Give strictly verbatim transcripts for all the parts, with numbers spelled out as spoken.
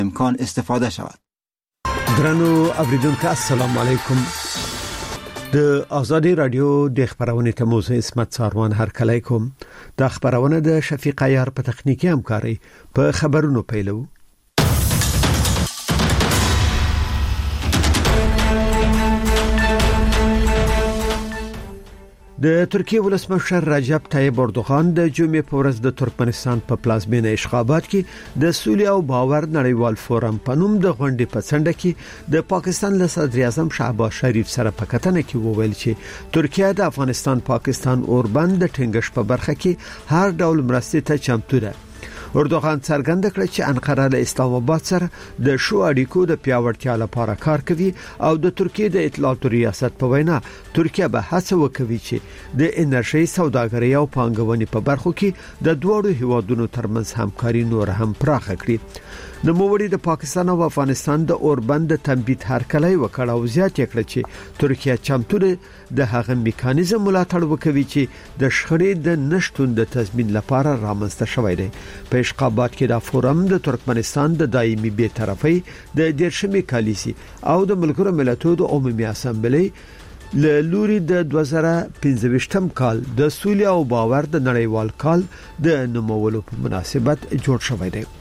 امکان استفاده شود. درنو اوریدونکو السلام علیکم. د آزادی رادیو د خبرونه ته موزه اسمت ساروان هر کله کوم. د خبرونه د شفیق عیار په تخنیکی همکاري په خبرونو پیلو. د ترکیه ولسمشر رجب طیب اردوغان د جمعې په ورځ د ترکمنستان په پلازمینه اشخابات کې د سولې او باور نړیوال فورم په نوم د غونډې په څنډه کې د پاکستان له صدر اعظم شهباز شریف سره په کتنه کې وویل چې ترکیه د افغانستان پاکستان اوربند د ټینګښ په برخه کې هر ډول مرستې ته چمتو ده. اردوغان څرګنده کړ چې انقره له اسلام آباد سره د شو اړیکو د پیاوړتیا لپاره کار کوي او د ترکیه د اطلاعاتو ریاست په وینا ترکیه به هڅه وکوي چې د انرژي سوداګرۍ او پانګونې په برخو کې د دوه هیوادونو ترمنځ همکاري نور هم پراخه کړي. د موړي د پاکستان او افغانستان د اوربند تنبیه هرکلی وکړ او زیات کړ چې ترکیه چمتو ده د هغه میکانیزم ملاتړ وکوي چې د شخړې د نشټون د تضمین لپاره رامنځته شوی دی. په اشخابات کې د فورم د ترکمنستان د دایمي بی‌طرفۍ د دیرشمې کالیسي او د ملګرو ملتونو د عمومي اسامبلې له لوري د دوه زره پنځه کال د سولې او باور د نړیوال کال د نومولو په مناسبت جوړ شوی دی.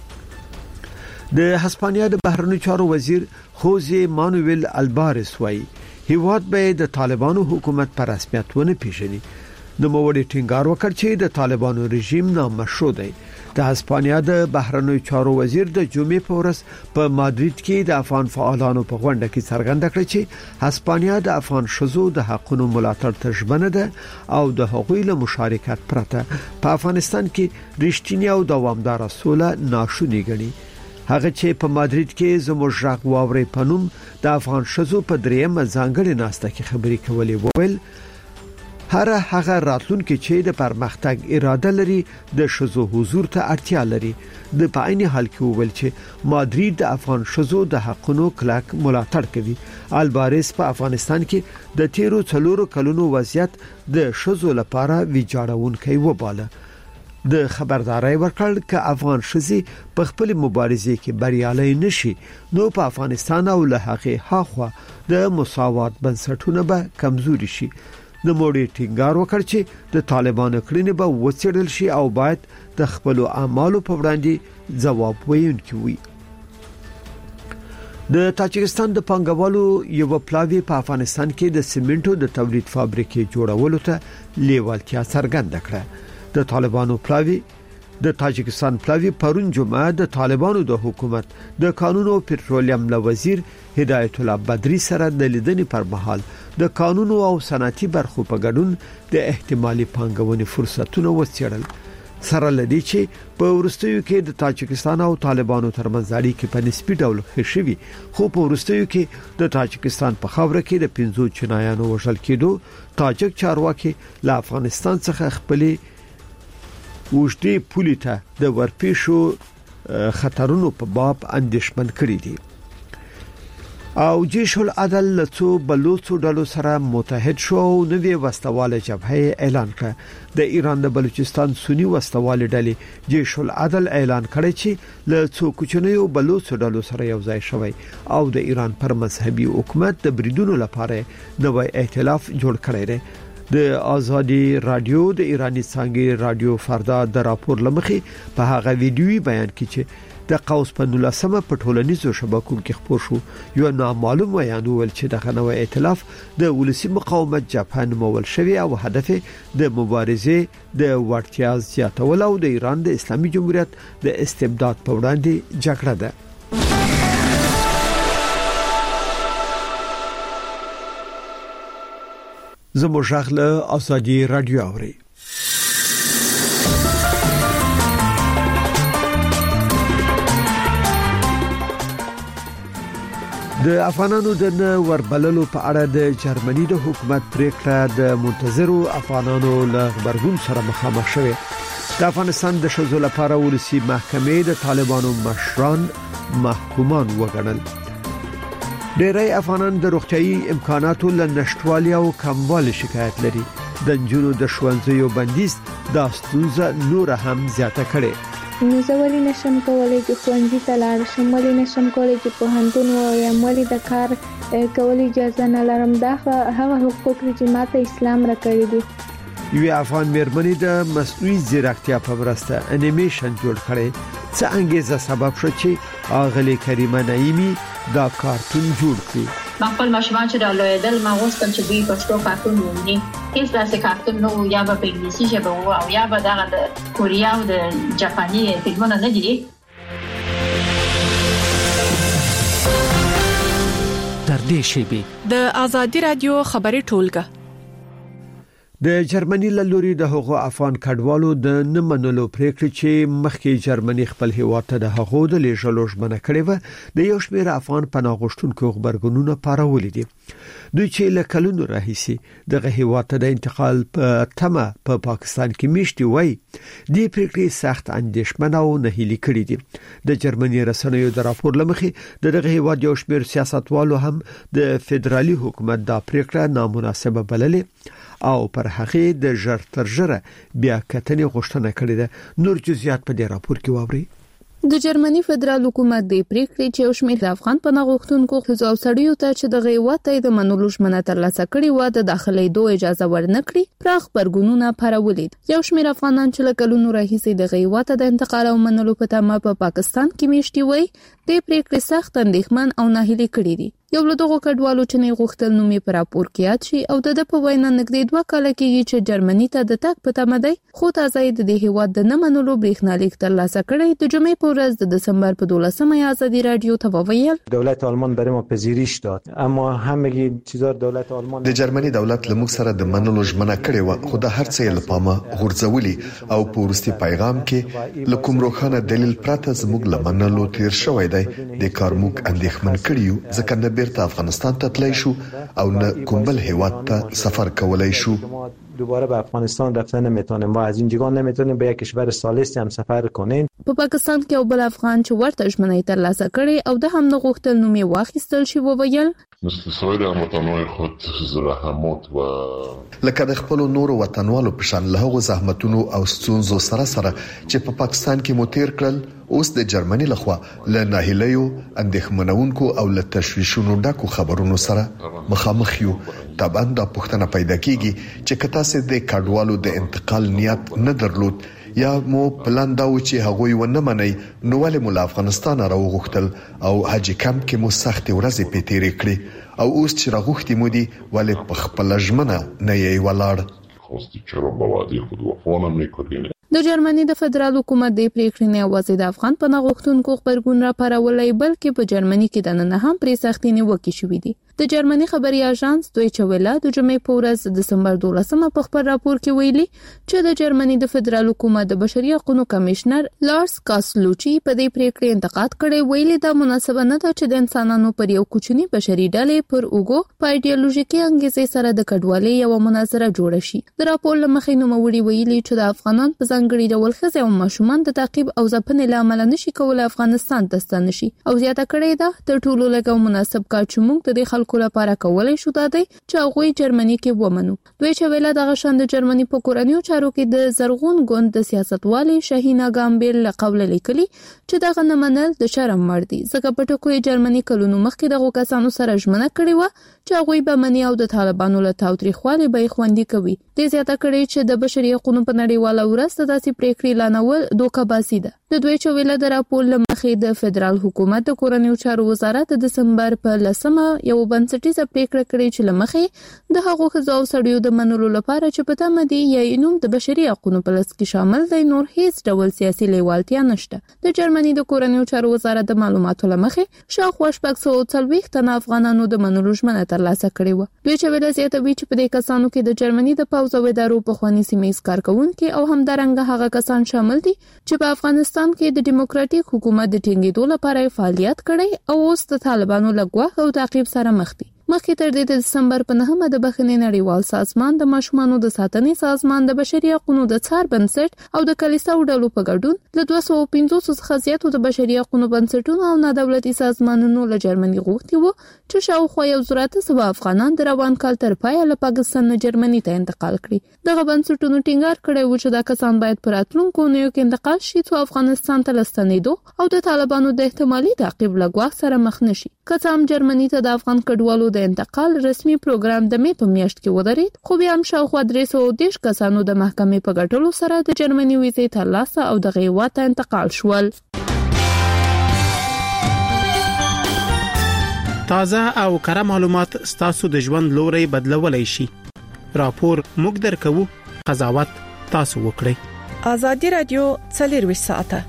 د هسپانیا د بهرنیو چارو وزیر خوزه مانویل البارس وايي هیواد به د طالبانو حکومت پر رسمیت ونه پیژني. د موړي ټینګار وکړ چې د طالبانو رژیم نامشروع دی. د هسپانیا د بهرنیو چارو وزیر د جمعې په ورځ په مادرید کې د افغان فعالانو په غونډه کې څرګنده کړ چې هسپانیا د افغان شذو د حقوقو ملاتړ ته ژمنه ده او د حقوقي له مشارکت پرته په افغانستان کې رښتینی او دوامدار سوله ناشونی ګڼي. هغه چې په مادرید کې زموږ ژغ واوري پنوم د افغان شذو په دریمه ځانګړي ناسته کې خبري کولې وویل هر هغه راتلونکي چې د پرمختګ اراده لري د شذو حضور ته اړتیا لري. د په عین حال کې وویل چې مادرید د افغان شذو د حقونو کلک ملاتړ کوي. البارس په افغانستان کې د تیرو څلورو کلونو وضعیت د شذو لپاره ویجاړونکی وباله. د خبرداري ورکړ ک افغان شذي په خپل مبارزه کې بریالي نشي نو په افغانستان او له هغه هاخوا د مساوات بنسټونه به کمزوري شي. د موړي ټینګار وکړ چې د طالبانو کړنې به وڅېړل شي او باید د خپل اعمالو په وړاندې ځواب ویونکي وي. د تاجکستان د پنګوالو یو پلاوی په افغانستان کې د سیمنټو د تولید فابریکې جوړولو ته لیوالتیا څرګنده کړه. د طالبانو پلاوی د تاجکستان پلاوی پرون جمعه د طالبانو د حکومت د قانون او پټرولیم له وزیر هدایت الله بدری سره د لیدنې پر مهال د قانون او صنعتي برخو په ګډون د احتمالي پانګونې فرصتونه وڅېړل. سره لدی چې په ورستیو کې د تاجکستان او طالبانو ترمنځ اړیکې په نسبی ډول ښه شوي خو په ورستیو کې د تاجکستان په خاوره کې د پنځو چینایانو وژل کېدو تاجک چارواکي له افغانستان څخه خپلې وجدي پولی ته د ورپېښو خطرونو په باب اندېښمن کړی دي. او جيش العدل له څو بلوڅو ډلو سره متحد شو او نوې وسلواله جبهه اعلان کړ. د ایران د بلوچستان سنی وسلواله ډلې جيش العدل اعلان کړی چې له څو کوچنیو بلوڅو ډلو سره یو ځای شوی او د ایران پر مذهبي حکومت د بریدونو لپاره نوې ائتلاف جوړ کړی دی. د آزادی رادیو د ایرانی څنګه رادیو فردا د راپور لمخي په هغه ویډیوي بیان کې چې د قوس په نولسمه په ټولنیزو شبکو کې خپور شو یو نامعلوم بیان ول چې د غنوي ائتلاف د ولسی مقاومت جبهه نومول شوی او هدف د مبارزه د ورتیا زیاتول او د ایران د اسلامي جمهوریت د استبداد په وړاندې جګړه ده. زموږ ژغله آزادی رادیو اوري. د افغانانو د وربللو په اړه د جرمني د حکومت پریکړه د منتظرو افغانانو له خبرګون سره مخامخ شوه. د افغانستان د شذو لپاره ولسی محکمې د طالبانو مشران محکومان وګڼل. ډېری افغانان د روغتيایي امکاناتو له نشټوالي او کموالي شکایت لري. د جنونو د شوانځیو بندیز د ستونزه نور هم زیاته کړي. نو زه ولې نشم کولی چې ښوونځي ته لاړ شم، ولې نشم کولی چې پوهنتون ووایم، ولې د کار کولو اجازه نه لرم. دا هغه حقوق دي چې ماته اسلام راکړي دي. یو افغان مېرمنې د مصنوعي ځیرکتیا په مرسته انیمیشن جوړ کړي. څه انګیزه سبب شو چې اغلی کریمه نعیمی دا کارتون جوړ کړي؟ خپل ماشومان چې د لویدل ما غوښتل چې دوی پښتو کارتون وویني. هیڅ داسې کارتون نه و، یا به په انګلیسي ژبه و او یا به دغه د کوریا او د جاپاني فلمونه نه دي. تر دې شیبې د آزادي رادیو خبري ټولګه د جرمني له لوري د هغو افغان کډوالو د نه منلو پریکړې چې مخکې جرمني خپل هیواد ته د هغو د لیږلو ژمنه کړې و د یو شمېر افغان پناه غوښتونکو خبرګونونه پارولې دي. دوی چې له کلونو راهیسي دغه هیواد ته د انتقال په تمه په پا پاکستان کې میشتي وای د پریکړې سخت اندېښمنه او نه هلي کړې دي. د جرمني رسنیو د راپور لمخې دغه هیواد یو شمېر سیاستوالو هم د فدرالي حکومت د پریکړه نامناسبه بللې او پر هغه د ژر تر ژره بیا کتنې غوښتنه کړې ده. نور جزئیات په دې راپور کې واوري. د جرمني فدرال حکومت د پریکړې چې یو شمېر افغان پناه غوښتونکو ښځو او سړیو ته چې د هیواد ته د منلو ژمنه ترلاسه کړې و د داخليدو اجازه ورنکړي پراخ خبرګونونه پارولې. یو شمېر افغانان چې له کلونو راهیسې د هیواد ته د انتقال او منلو په تمه په پا پاکستان کې میشتي وای د پریکړې سخت اندېښمن او ناهیلي کړي دي. یو له دغو کډوالو چې نه غوښتل نومې پر راپور کې یاد شي او د په وینا نږدې دوه کاله کېږي چې جرمني ته د تګ په تمه دی، خو تازه د دې هیواد د نه منلو برېښنالیک ترلاسه کړی. د جمعې په ورځ د دسامبر په دولسمه آزادي رادیو ته وویل دولت آلمان برای ما پذیرش داد، اما همگی چیزا دولت آلمان د جرمني دولت له موږ سره د منلو ژمنه کړې و، خو د هر څه لپاره غورځولي او په ورستي پیغام کې له کوم روښانه دلیل پرته زموږ له منلو تیر شوی دی. د کار موږ اندېښمن کړیو ځکه نه بیرته افغانستان ته تلای شو او نه کوم بل هیواد ته سفر کولای شو. دوباره به افغانستان رفتن نمیتونیم و از اینجا نمیتونیم به یک کشور ثالث هم سفر کنیم. په پاکستان کې یو بل افغان چې ورته ژمنه ترلاسه کړي او د هم نه غوښتل نومې واخیستل شي وویل مثل سایر هموطنان خود زحمات و لکه د خپل نورو وطنوالو په شان له هغو زحمتونو او ستونزو سره سره چې په پاکستان کې مو تیر کړل، اوس د جرمني لخوا له ناهیلیو اندېښمنونکو او له تشویشونو ډکو خبرونو سره مخامخ یو. طبعا دا پوښتنه پیدا کیږي چې کته سه د کډوالو د انتقال نیت نه درلود یا مو پلان دا و چې هغه و نه مني، نو ولې مو افغانستان راوغختل او حج کمپ کې مو سخت ورځې په تیر کړې او اوس چې راغختې مو دي ولې په خپل ژمنه نه یې ولاړ خواستی چرا با وعده خود وفا نمی‌کنید. د جرمني د فدرال حکومت د پریکړې نه یوازې د افغان پناه غوښتونکو خبرګون را پارولای بلکې په جرمني کې د نن هم پرې سختي نیوکې شوې دي. د جرمني خبري اژانس دویچه ویله د جمعې په ورځ د دسمبر دولسمه په خبر راپور کې ویلي چې د جرمني د فدرال حکومت د بشري حقوقو کمشنر لارس کاسلوچي په دې پریکړې انتقاد کړي. ویلي دا مناسبه نه ده چې د انسانانو پر یو کوچني بشري ډلې پر اوګو په ایډیالوژیکي انګیزې سره د کډوالۍ یو مناظره جوړه شي. د راپور لمخې نو وړي ویلي چې د افغانان په ځانګړي ډول ښځې او ماشومان د تعقیب او ځپنې لامل نشي کولای افغانستان ته ستنه شي او زیاته کړې ده تر ټولو لږ مناسب کار چې موږ د خلکو لپاره کولای شو دا دی چې هغه جرمني کې ومنو. دوی چې ویله دغه شان د جرمني په کورنیو چارو کې د زرغون ګوند د سیاستوالي شاهینا ګامبل لقول لیکلي چې دغه نه منل د شرم مړ دي ځکه په ټکو جرمني کلونو مخکې دغه کسانو سره ژمنه کړې و چې هغه به منی او د طالبانو له تاوتریخوالي به خوندي کوي. د زیاته کړي چې د بشري حقوقو په نړیواله ورځ د داسې پریکړې لانول دوکاباسي ده. د دوی چې ویله د راپور لمخې د فدرال حکومت د کورنیو چارو وزارت د دسمبر په لسمه یو بنسټیزه پریکړه کړې چې لمخې د هغو ښځو او سړیو د منلو لپاره چې په تمه دي یا نوم د بشري حقوقو په لست کې شامل دی نور هیڅ ډول سیاسي لیوالتیا نشته. د جرمني د کورنیو چارو وزارت د معلوماتو لمخې شاوخوا شپږ سوه څلوېښت تنه افغانانو د منلو ژمنه ترلاسه کړې وه. دوی چې ویله زیاتوي چې په دې کسانو کې د جرمني د پوځ او ادارو پخواني سیمه کارکونکي او همدارنګه هغه کسان شامل دي چې په افغانستان کې د دیموکراتیک حکومت د ټینګېدو لپاره فعالیت کړی او اوس د طالبانو له ګواښ او تعقیب سره مخ دي. مخکې تر دې د دسمبر په نهمه د بخښنې نړیوال سازمان د ماشومانو د ساتنې سازمان د بشري حقوقو د څار بنسټ او د کلیساو ډلو په ګډون له دوه سوه پنځوس څخه زیاتو د بشري حقوقو بنسټونو او نادولتي سازمانونو له جرمني غوښتي وو چې شاوخوا یو زر اته سوه افغانان د روان کال تر پایه له پاکستان نه جرمني ته انتقال کړي. دغه بنسټونو ټینګار کړی و چې دا کسان باید پر راتلونکو اونیو کې انتقال شي څو افغانستان ته لستنېدو او د طالبانو د احتمالي تعقیب له ګواښ سره مخ نشي. که څه هم جرمني ته د افغان کډوالو د انتقال رسمي پروګرام د مې په میاشت کې ودرېد، خو بیا هم شاوخوا درې سوه دېرش کسانو د محکمې په ګټلو سره د جرمني ویزې ترلاسه او دغه هېواد ته انتقال شول. تازه او کره معلومات ستاسو د ژوند لوري بدلولای شي. راپور موږ درکوو، قضاوت تاسو وکړئ. آزادي رادیو څلور ساعته.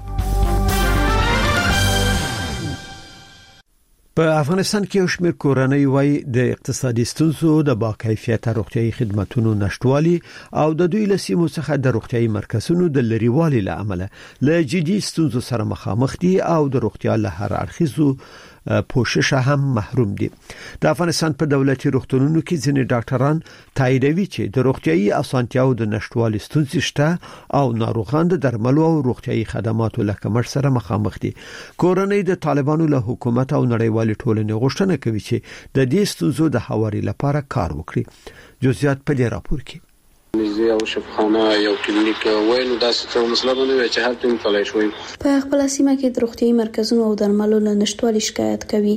په افغانستان کې یو شمېر کورنۍ وايي د اقتصادي ستونزو د باکیفیته روغتيایي خدماتو نشټوالي او د دوی له سیمو څخه د روغتيایي مرکزونو د لریوالي له امله له جدي ستونزو سره مخامخ دي او د روغتیا له هر اړخیزو پوښښ هم محروم دي. د افغانستان په دولتي روغتونونو کې ځینې ډاکټران تاییدوي چې د روغتيایي اسانتیاو د نشټوالي ستونزې شته او ناروغان د درملو او روغتيایي خدماتو له کمښت سره مخامخ دي. کورنۍ د طالبانو له حکومت او نړیوال ټولنې غوښتنه کوي چې د دې ستونزو د هواري لپاره کار وکړي. جزئیات په دې راپور کې. نږدې او شفاخانه یو کلینیک وایي دا څه مسله باندې چې هر ټیم تلای شوی. په خپل سیمه کې د روغتيایي مرکزونو او درملو له نشټوالي شکایت کوي.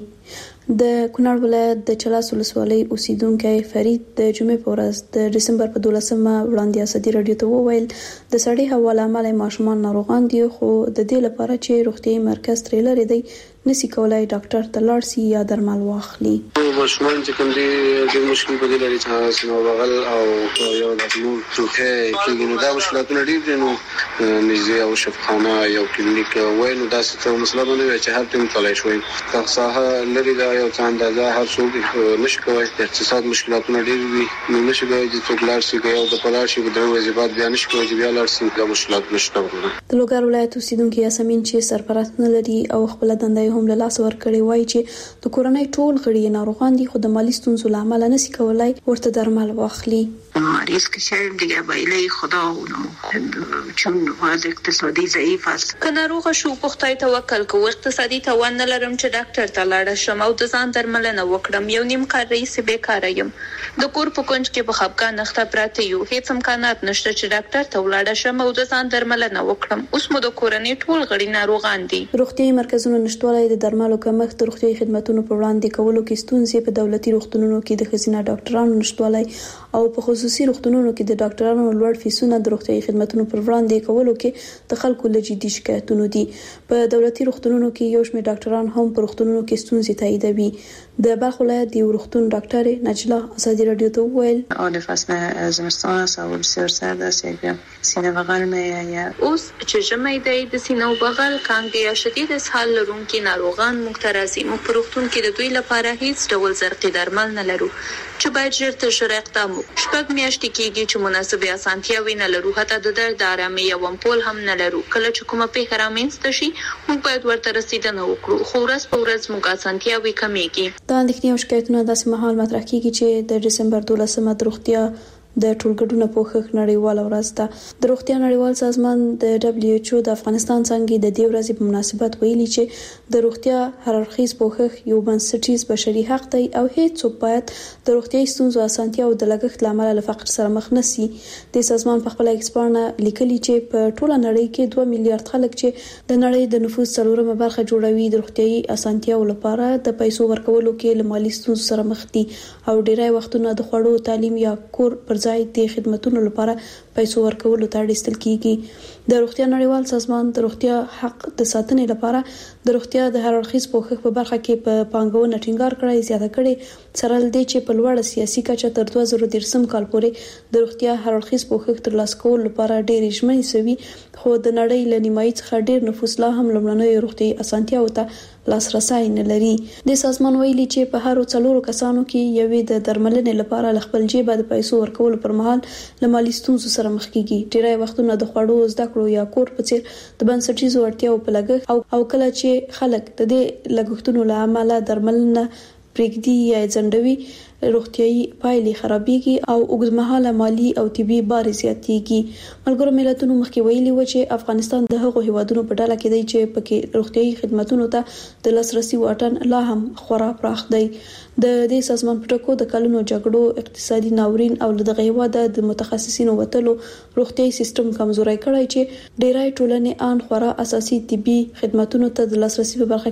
د کونړ ولایت د چلاس ولسوالۍ اوسیدونکو فرید د جمعې په ورځ د دسمبر په دولسمه وړاندې ازادي رادیو ته وویل د سړی حواله عمل ماشومان ناروغان دي، خو د دې لپاره چې روغتيایي مرکز ترې لري دی نسی کولای ډاکټر ته لاړ شي یا درمل واخلي. ماشومان چې کوم دي د مشکل په دې لري چې سینو بغل او یو د نور ټوخه کې نو دا مشکلاتونه ډېر دي. نو نږدې او شفاخانه یو کلینیک وایي نو دا څه مسله باندې چې هر ټیم تلای شوی. تاسو لري دا یو څه اندازه هر څوک نشي کوي. اقتصاد مشکلاتونه ډېر دي، نو نشي کوي چې څوک لاړ شي او د پلاش په درو وجبات بیا نشي کوي چې بیا لاړ شي. دا مشکلات نشته. د لوګر ولایت اوسیدونکو یاسمین چې سرپرست نه لري او خپل دندې هم له لاس ورکړي وایي چې د کورنۍ ټول غړي ناروغان دي، خو د مالی ستونزو له امله نشي کولای ورته درمل واخلي. مریض که شاید دیگه بایله خدا اونو چون وضع اقتصادی ضعیف است. که ناروغ شو په خدای توکل کوو، اقتصادي توان نه لرم چې ډاکټر ته لاړ شم او د ځان درملنه وکړم. یو نیم کار رئیس بیکاره یم. د کور په کونج کې په خپګان نخته پراته یو، هیڅ امکانات نشته چې ډاکټر ته ولاړ شم او د ځان درملنه وکړم. اوس مو د کورنۍ ټول غړي ناروغان دي. روغتيایي مرکزونو نشټوالی د درملو کمښت، د روغتيایي خدماتو په وړاندې کولو کې ستونزې، په دولتي روغتونونو کې د ښځینه ډاکټرانو نشټوالی او په خصوصي روغتونونو کې د ډاکټرانو لوړ فیسونه د روغتيایي خدماتو پر وړاندې کولو کې د خلکو له جدي شکایتونو دي. په دولتي روغتونونو کې یو شمېر ډاکټران هم په روغتونونو کې ستونزې تاییدوي. د بلخ ولایت د روغتون ډاکټر نجلا ازادي رادیو ته وویل آن فصل زمستان است و بسیار سرد است، یک سینه بغل میآید. اوس چې ژمی دی د سینه بغل کانګ یا شدید اسهال لرونکي ناروغان موږ ته راځي. موږ په روغتون کې د دوی لپاره هیڅ ډول زرقي درمل نه لرو چې باید ژر تر ژره اقدام وکړو. شپږ میاشتې کېږي چې مناسبې اسانتیاوې نه لرو، حتی د درد د ارامۍ یو امپول هم نه لرو. کله چې کومه پیښه رامنځته شي موږ باید ورته رسیدنه وکړو، خو ورځ په ورځ موږ اسانتیاوې کمیږي. دا اندېښنې او شکایتونه داسې مهال مطرح کیږي چې د دسمبر دولسمه د روغتیا د ټولګډونه پوښښ نړیواله ورځ ده. د روغتیا نړیوال سازمان د دبليو ایچ او د افغانستان څنګه د دې ورځې په مناسبت ویلي چې د روغتیا هر اړخیز پوښښ یو بنسټیز بشري حق دی او هیڅ څوک باید د روغتیايي ستونزو اسانتیا او د لګښت لامل له فقر سره مخ نشي. د سازمان په خپل ایکسپارنه لیکلي چې په ټوله نړۍ کې دوه میلیارډ خلک چې د نړۍ د نفوس څلورمه برخه جوړوي د روغتیايي اسانتیاو لپاره د پیسو ورکولو کې له مالی ستونزو سره مخ دي او ډیری وختونه د خوړو، تعلیم یا کور پر ځای د خدماتو لپاره پیسو ورکولو ته اړ استل کیږي. د روغتیا نړیوال سازمان د روغتیا حق د ساتنې لپاره د روغتیا د هر اړخیز پوښښ په برخه کې په پانګونه ټینګار کړی زیاته کړي سره لدی چې په لوړ سیاسي کچه تر دوه زره دېرشم کال پورې د روغتیا هر اړخیز پوښښ ترلاسه کول لپاره ډېر ژمنې سوي، خو د نړۍ له نیمایي څخه ډېر نفوس لا هم لومړنۍ روغتیايي اسانتیاو ته لاسرسي نه لري. د سازمان ویلي چې په هر څلورو کسانو کې یوې د درملنې لپاره ل خپل جیبه د پیسو ورکول پر مهال له مالی ستونزو سره مخ کیږي. ډیری وختونه د خوړو، زده کړو یا کور په څیر د بنسټیزو اړتیاو په لګښت او او کله چې خلک د دې لګښتونو له امله درملنه پرېږدي یا ځندوي روغتيایي پایلې خرابېږي او اوږدمهاله مالی او طبي بار زیاتېږي. ملګرو ملتونو مخکې ویلي و چې افغانستان د هغو هیوادونو په ډله کې دی چې پکې روغتيایي خدماتو ته د لاسرسي واټن لا هم خورا پراخ دی. د دې سازمان په ټکو د کلونو جګړو اقتصادي ناورین او دغه هیواده د متخصصینو وتلو روغتيایي سیستم کمزوري کړی چې ډیری ټولنې ان خورا اساسي طبي خدماتو ته د لاسرسي په برخه